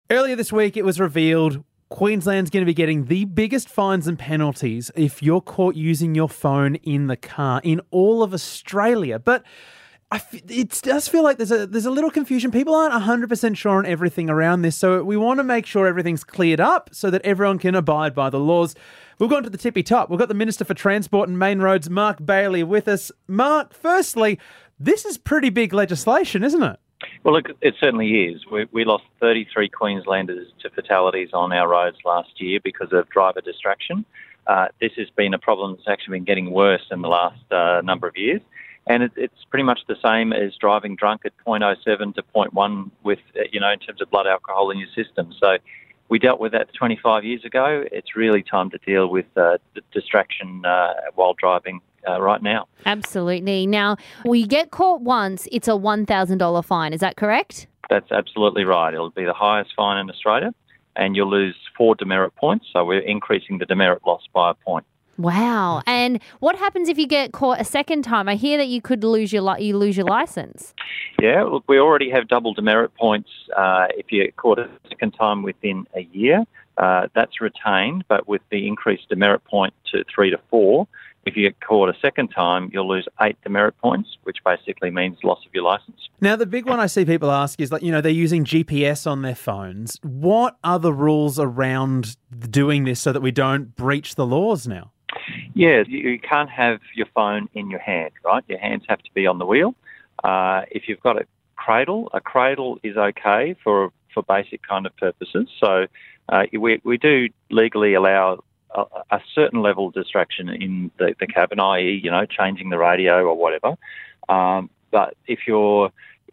Earlier this week, it was revealed Queensland's going to be getting the biggest fines and penalties if you're caught using your phone in the car in all of Australia. But it does feel like there's a little confusion. People aren't 100% sure on everything around this, so we want to make sure everything's cleared up so that everyone can abide by the laws. We've gone to the tippy top. We've got the Minister for Transport and Main Roads, Mark Bailey, with us. Mark, firstly, this is pretty big legislation, isn't it? Well, look, it certainly is. We lost 33 Queenslanders to fatalities on our roads last year because of driver distraction. This has been a problem that's actually been getting worse in the last number of years. And it's pretty much the same as driving drunk at 0.07 to 0.1 with, in terms of blood alcohol in your system. So we dealt with that 25 years ago. It's really time to deal with the distraction while driving right now. Absolutely. Now, we get caught once, it's a $1,000 fine. Is that correct? That's absolutely right. It'll be the highest fine in Australia, and you'll lose 4 demerit points. So we're increasing the demerit loss by a point. Wow. And what happens if you get caught a second time? I hear that you could lose your license. Yeah, look, we already have double demerit points if you get caught a second time within a year. That's retained, but with the increased demerit point to 3 to 4, if you get caught a second time, you'll lose 8 demerit points, which basically means loss of your licence. Now, the big one I see people ask is, they're using GPS on their phones. What are the rules around doing this so that we don't breach the laws now? Yeah, you can't have your phone in your hand, right? Your hands have to be on the wheel. If you've got a cradle is okay for basic kind of purposes. So we do legally allow a certain level of distraction in the cabin, i.e., changing the radio or whatever. But if you're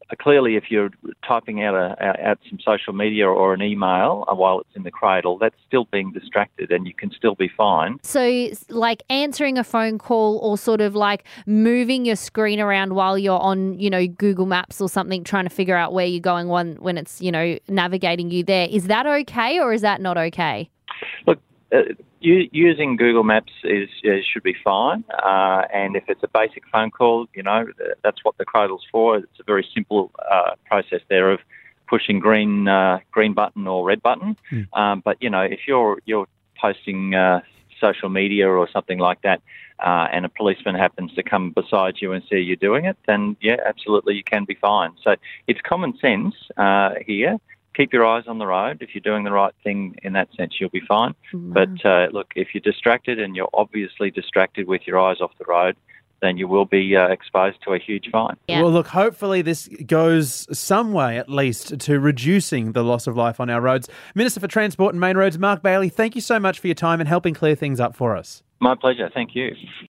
typing out some social media or an email while it's in the cradle, that's still being distracted and you can still be fined. So like answering a phone call or sort of like moving your screen around while you're on, Google Maps or something, trying to figure out where you're going when it's, navigating you there. Is that okay or is that not okay? Look, using Google Maps should be fine, and if it's a basic phone call, that's what the cradle's for. It's a very simple process there of pushing green button or red button. But if you're posting social media or something like that, and a policeman happens to come beside you and see you doing it, then yeah, absolutely you can be fined. So it's common sense here. Keep your eyes on the road. If you're doing the right thing in that sense, you'll be fine. But look, if you're distracted and you're obviously distracted with your eyes off the road, then you will be exposed to a huge fine. Yeah. Well, look, hopefully this goes some way at least to reducing the loss of life on our roads. Minister for Transport and Main Roads, Mark Bailey, thank you so much for your time and helping clear things up for us. My pleasure. Thank you.